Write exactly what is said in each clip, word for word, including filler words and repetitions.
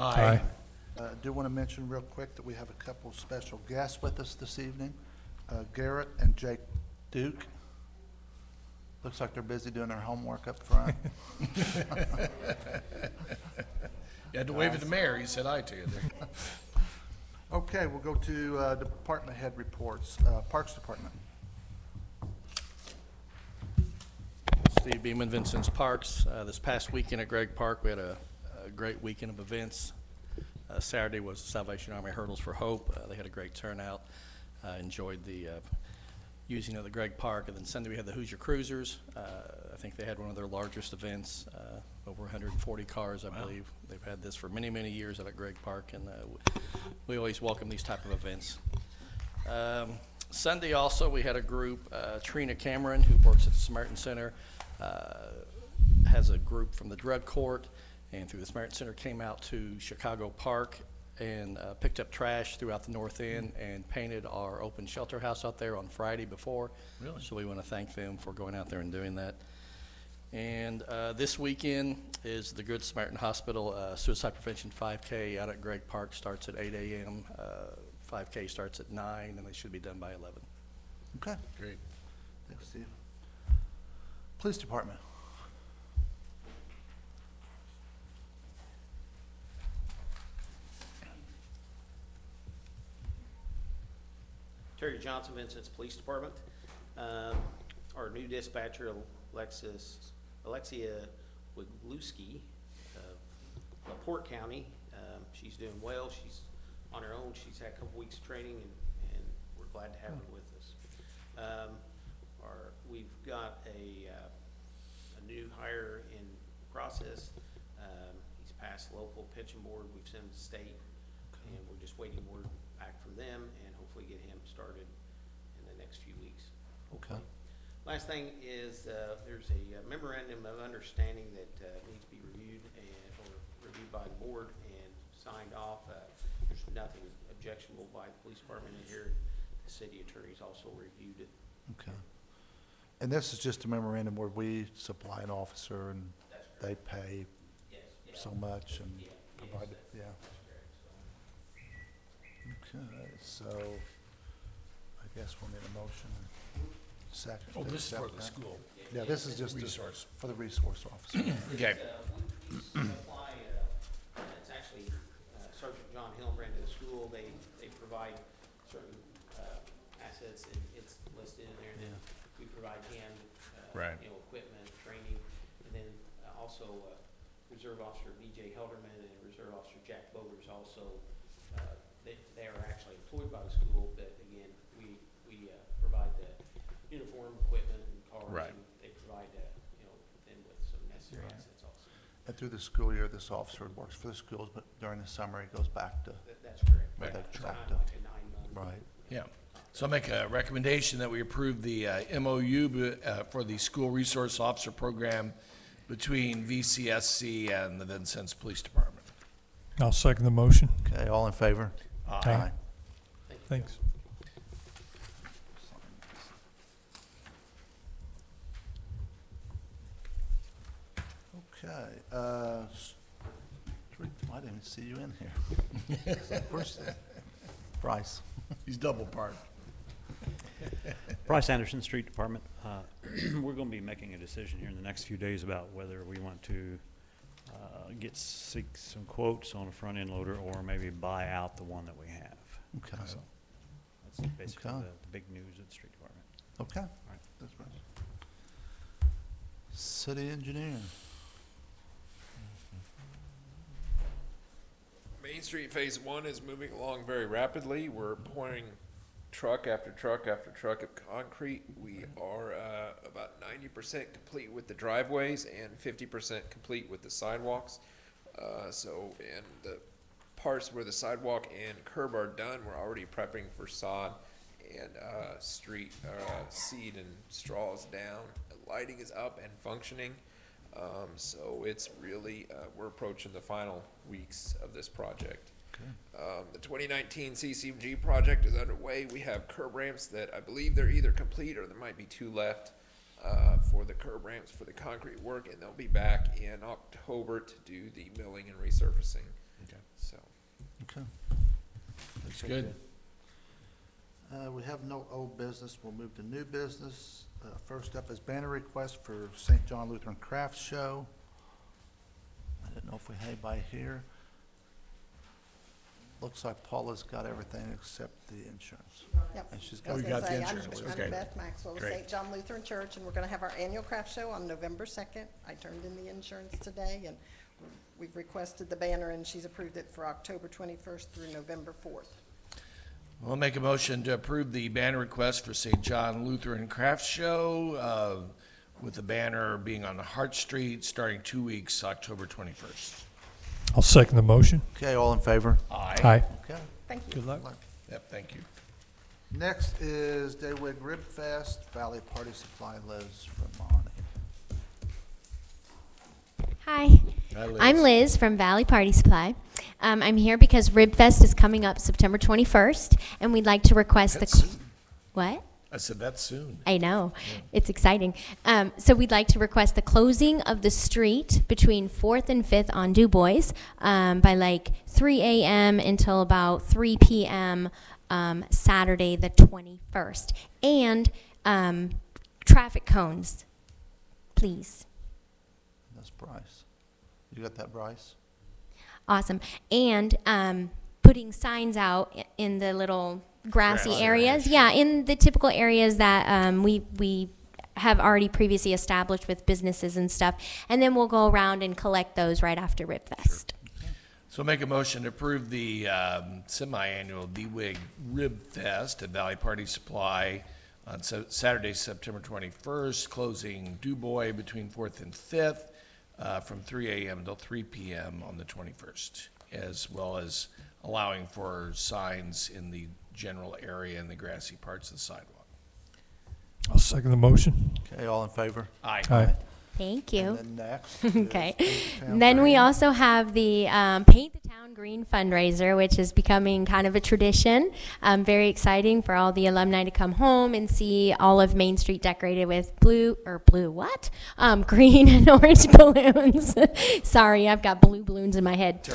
Aye. Uh, I do want to mention real quick that we have a couple of special guests with us this evening. Uh, Garrett and Jake Duke. Looks like they're busy doing their homework up front. You had to wave at the mayor. He said aye to you there. Okay, we'll go to uh, department head reports. Uh, Parks Department. Steve Beeman, Vincent's Parks. Uh, this past weekend at Gregg Park, we had a, a great weekend of events. Uh, Saturday was the Salvation Army Hurdles for Hope. Uh, they had a great turnout. Uh, enjoyed the uh, using of the Gregg Park. And then Sunday we had the Hoosier Cruisers. Uh, I think they had one of their largest events, uh, over one hundred forty cars, I wow. believe. They've had this for many, many years at Gregg Park, and uh, we always welcome these type of events. Um, Sunday also we had a group, uh, Trina Cameron, who works at the Samaritan Center, uh, has a group from the drug court, and through the Samaritan Center came out to Chicago Park and uh, picked up trash throughout the north end and painted our open shelter house out there on Friday before. Really? So we want to thank them for going out there and doing that. And uh, this weekend is the Good Samaritan Hospital uh, Suicide Prevention five K out at Gregg Park. Starts at eight A M Uh, five K starts at nine, and they should be done by eleven. Okay. Great. Thanks, Steve. Police Department. Terry Johnson, Vincent's Police Department. Um, our new dispatcher, Alexis, Alexia Wigluski of LaPorte County. Um, she's doing well. She's on her own. She's had a couple weeks of training, and, and we're glad to have her with us. Um, our, we've got a, uh, a new hire in process. Um, he's passed local pension board. We've sent him to state, and we're just waiting word back from them, and hopefully get him started in the next few weeks. Okay. Last thing is uh, there's a uh, memorandum of understanding that uh, needs to be reviewed and or reviewed by the board and signed off. Uh, there's nothing objectionable by the police department in here. The city attorney's also reviewed it. Okay. And this is just a memorandum where we supply an officer and they pay Yes. Yeah. so much and Yeah. provide it. Yes, Yeah. that's correct. So. Okay, so I guess we'll need a motion. Second. Oh, to this is for accept the that. school. Yeah, this is just to- Resource. for the resource officer. Okay. Uh, we, we supply, uh, it's actually uh, Sergeant John Hillenbrand to the school. They, they provide certain uh, assets, and it's listed in there. Yeah. We provide him, uh, Right. you know, equipment, training, and then uh, also uh, Reserve Officer B J Helderman and Reserve Officer Jack Bogers also, uh, they, they are actually employed by the school, but again, we, we uh, provide the uniform, equipment, and cars. Right. And they provide, uh, you know, them with some necessary Right. assets also. And through the school year, this officer works for the schools, but during the summer, he goes back to, That, that's correct. Right. It's That's kind right. of like a nine-month. right. Yeah. So I'll make a recommendation that we approve the uh, M O U uh, for the School Resource Officer Program between V C S C and the Vincennes Police Department. I'll second the motion. Okay, all in favor? Aye. Thank you. Thanks. Okay, uh, s- three- I didn't even see you in here. Where's Bryce? He's double parked. Bryce Anderson, Street Department. Uh, We're going to be making a decision here in the next few days about whether we want to uh, get, seek some quotes on a front-end loader or maybe buy out the one that we have. Okay, So that's basically Okay. the, the big news at the Street Department. okay. right. That's Bryce. City engineer. Main Street Phase One is moving along very rapidly. We're pouring truck after truck after truck of concrete. We are uh, about ninety percent complete with the driveways and fifty percent complete with the sidewalks. Uh, so, and the parts where the sidewalk and curb are done, we're already prepping for sod and uh, street uh, seed and straws down. The lighting is up and functioning. Um, so it's really, uh, we're approaching the final weeks of this project. Um, the twenty nineteen C C M G project is underway. We have curb ramps that I believe they're either complete or there might be two left uh, for the curb ramps for the concrete work, and they'll be back in October to do the milling and resurfacing. Okay. Okay, Good. Uh, we have no old business. We'll move to new business. Uh, first up is banner request for Saint John Lutheran Crafts Show. I didn't know if we had anybody here. Looks like Paula's got everything except the insurance. Yep. And she's I got was we gonna got the say, I'm- insurance, I'm okay. Beth Maxwell with Great. Saint John Lutheran Church, and we're gonna have our annual craft show on November second. I turned in the insurance today, and we've requested the banner, and she's approved it for October twenty-first through November fourth. I'll make a motion to approve the banner request for Saint John Lutheran Crafts Show, uh, with the banner being on Hart Street, starting two weeks, October twenty-first. I'll second the motion. Okay, all in favor? Aye. Aye. Okay. Thank you. Good luck. Yep, thank you. Next is Daywig Rib Fest, Valley Party Supply, Liz Romani. Hi, Hi, Liz. I'm Liz from Valley Party Supply. Um, I'm here because Rib Fest is coming up September twenty-first, and we'd like to request That's the. cl- soon. What? I said that's soon. I know. It's exciting. Um, so we'd like to request the closing of the street between fourth and fifth on Du Bois um, by like three a.m. until about three p.m. Um, Saturday the twenty-first. And um, traffic cones, please. That's Bryce. You got that, Bryce? Awesome. And um, putting signs out i- in the little grassy Grassy areas. areas. Yeah, in the typical areas that um, we we have already previously established with businesses and stuff. And then we'll go around and collect those right after Rib Fest. So make a motion to approve the um, semi-annual D-Wig Rib Fest at Valley Party Supply on Sa- Saturday, September twenty-first, closing Du Bois between fourth and fifth uh, from three a.m. until three p.m. on the twenty-first, as well as allowing for signs in the general area and the grassy parts of the sidewalk. I'll second the motion. Okay, all in favor? Aye. Aye. Thank you. And then next. Okay. is Paint the Town Then we Green. also have the um, Paint the Town Green fundraiser, which is becoming kind of a tradition. Um, very exciting for all the alumni to come home and see all of Main Street decorated with blue, or blue what? Um, green and orange balloons. Sorry, I've got blue balloons in my head.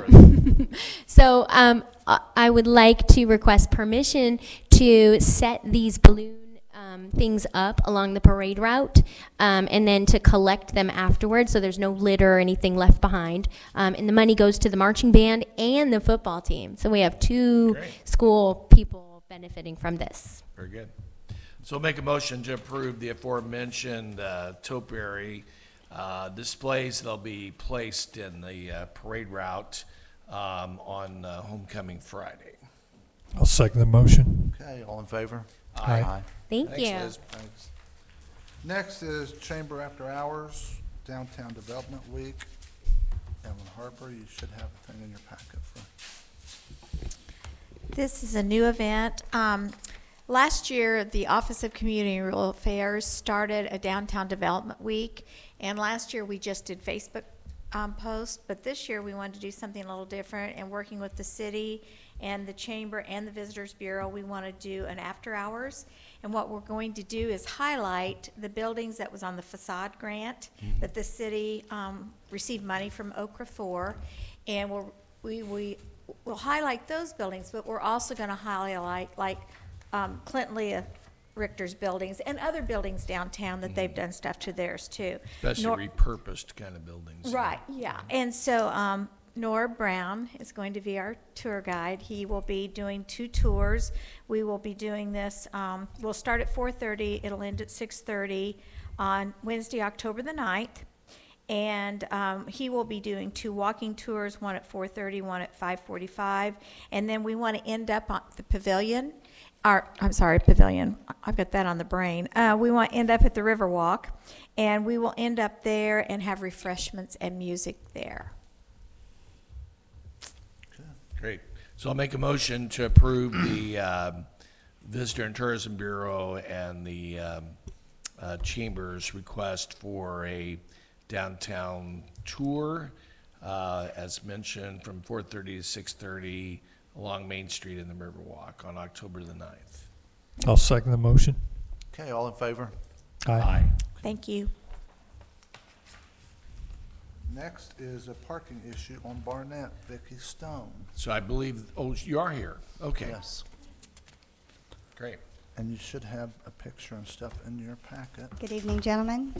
Um, so um, I I would like to request permission to set these balloon um, things up along the parade route, um, and then to collect them afterwards, so there's no litter or anything left behind. Um, and the money goes to the marching band and the football team. So we have two Great. school people benefiting from this. Very good. So make a motion to approve the aforementioned uh, topiary uh, displays. They'll be placed in the uh, parade route um, on uh, Homecoming Friday. I'll second the motion. Okay, all in favor? Aye. Thank Thanks, you. Liz. Thanks. Next is Chamber After Hours, Downtown Development Week. Ellen Harper, you should have a thing in your packet for. This is a new event. Um, last year, the Office of Community and Rural Affairs started a Downtown Development Week, and last year we just did Facebook um, posts, but this year we wanted to do something a little different, and working with the city and the Chamber and the Visitors Bureau, we want to do an after hours. And what we're going to do is highlight the buildings that was on the facade grant that the city um, received money from Okra for, and we'll, we we will highlight those buildings, but we're also going to highlight like um, Clinton Leah Richter's buildings and other buildings downtown that they've done stuff to theirs too. Especially Nor- repurposed kind of buildings. Right, yeah. And so um, Nora Brown is going to be our tour guide. He will be doing two tours. We will be doing this, um, we'll start at four thirty, it'll end at six thirty on Wednesday, October the ninth. And um, he will be doing two walking tours, one at four thirty, one at five forty-five. And then we want to end up on the pavilion, or, I'm sorry, pavilion, I've got that on the brain. Uh, we want to end up at the Riverwalk, and we will end up there and have refreshments and music there. Great. So I'll make a motion to approve the um, Visitor and Tourism Bureau and the um, uh, Chamber's request for a downtown tour, uh, as mentioned, from four thirty to six thirty along Main Street in the Riverwalk on October the ninth. I'll second the motion. Okay, all in favor? Aye. Thank you. Next is a parking issue on Barnett, Vicky Stone. So I believe, oh, you are here. Okay, Yes. great. And you should have a picture and stuff in your packet. Good evening, gentlemen.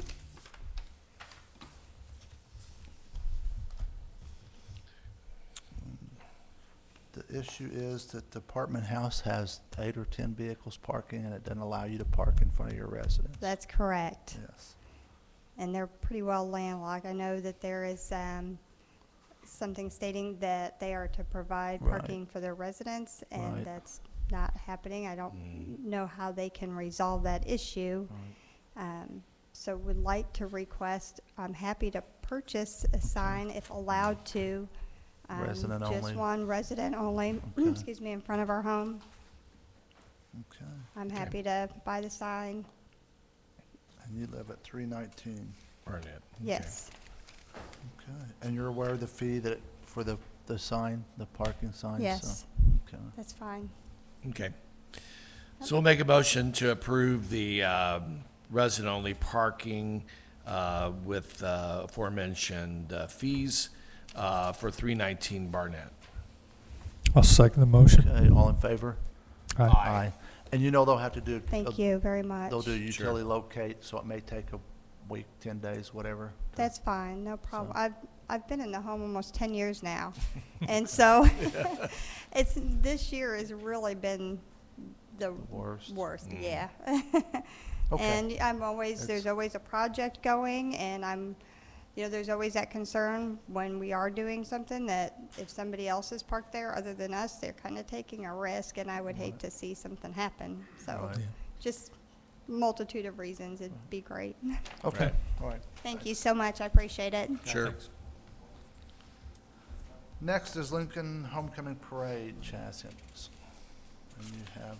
The issue is that the apartment house has eight or ten vehicles parking, and it doesn't allow you to park in front of your residence. That's correct. Yes. And they're pretty well landlocked. I know that there is um, something stating that they are to provide Right. parking for their residents, and Right. that's not happening. I don't know how they can resolve that issue. Um, So would like to request, I'm happy to purchase a sign if allowed to. um, Resident only. Just one, resident only, Okay. excuse me, in front of our home. Okay. I'm happy to buy the sign, And you live at three nineteen. Barnett. Okay. yes. Okay. And you're aware of the fee that, for the, the sign, the parking sign? so- Yes. Okay. That's fine. Okay. So we'll make a motion to approve the um, resident-only parking uh, with uh, aforementioned uh, fees uh, for three nineteen Barnett. I'll second the motion. Okay, all in favor? Aye. And you know they'll have to do. Thank you very much. They'll do utility locate, so it may take a week, ten days, whatever. That's fine, no problem. So- I've, I've been in the home almost ten years now. And so, it's, this year has really been the Worst. worst, Mm. yeah. Okay. And I'm always, there's That's- always a project going, and I'm, you know, there's always that concern when we are doing something that if somebody else is parked there other than us, they're kind of taking a risk, and I would hate to see something happen. So, Right. just multitude of reasons, it'd be great. Okay, Right. all right. Thank you so much, I appreciate it. Sure. Next is Lincoln Homecoming Parade, Chaz Hendricks. And you have,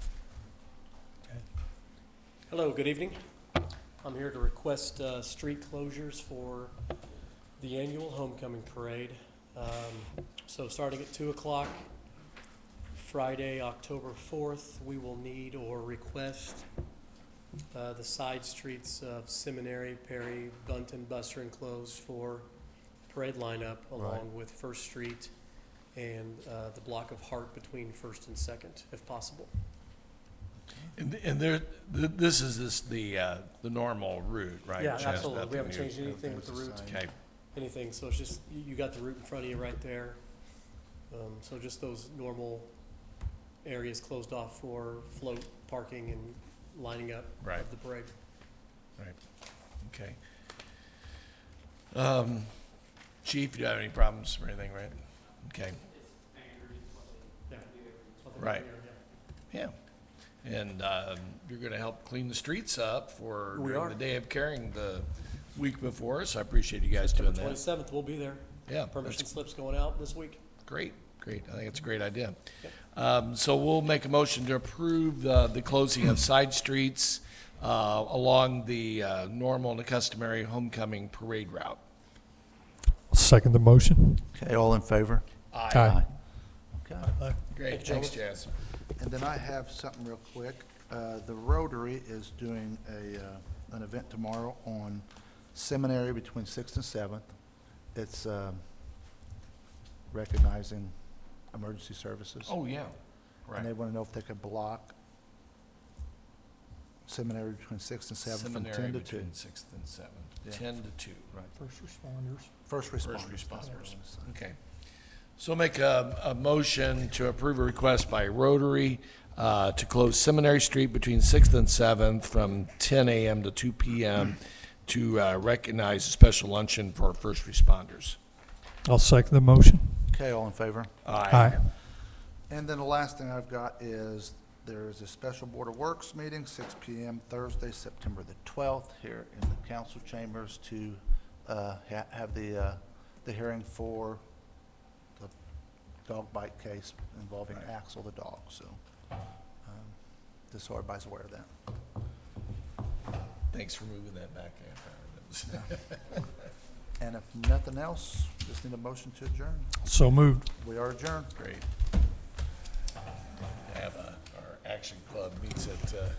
Hello, good evening. I'm here to request uh, street closures for the annual homecoming parade. Um, So starting at two o'clock, Friday, October fourth, we will need or request uh, the side streets of Seminary, Perry, Bunton, Buster, and closed for parade lineup along with First Street and uh, the block of Hart between First and Second, if possible. And, and there, th- this is this, the, uh, the normal route, right? Yeah, Chaz? absolutely. Nothing We haven't new. changed anything with the route. Okay, Anything, so it's just, you, you got the route in front of you right there. Um, so just those normal areas closed off for float parking and lining up Right. of the parade. right, okay. Um, Chief, you have any problems or anything, right? Okay, Yeah. Right. yeah. And, um, you're gonna help clean the streets up for We during are. the day of carrying the week before, so I appreciate you guys doing that. Twenty-seventh, we'll be there. Yeah, Permission that's slips going out this week. great, great. I think it's a great idea. Um, so we'll make a motion to approve, uh, the closing of side streets, uh, along the, uh, normal and the customary homecoming parade route. I'll second the motion. okay, all in favor? Aye. Okay. Great, Thank you, thanks, Jazz. And then I have something real quick. Uh, The Rotary is doing a, uh, an event tomorrow on Seminary between sixth and seventh. It's um, recognizing emergency services. Oh, yeah, And they right. want to know if they could block Seminary between sixth and seventh from Seminary ten to two. between sixth and seventh, Yeah. ten to two. Right. First responders. First First responders. responders. Okay. So make a, a motion to approve a request by Rotary uh, to close Seminary Street between sixth and seventh from ten a.m. to two p.m. to uh, recognize a special luncheon for first responders. I'll second the motion. Okay, all in favor? Aye. And then the last thing I've got is there is a special Board of Works meeting, six p.m. Thursday, September the twelfth, here in the council chambers to uh, ha- have the, uh, the hearing for the dog bite case involving Right. Axel the dog, so um, just so everybody's aware of that. Thanks for moving that back. Ann. And if nothing else, just need a motion to adjourn. So moved. We are adjourned. Great. Have a, our action club meets at uh,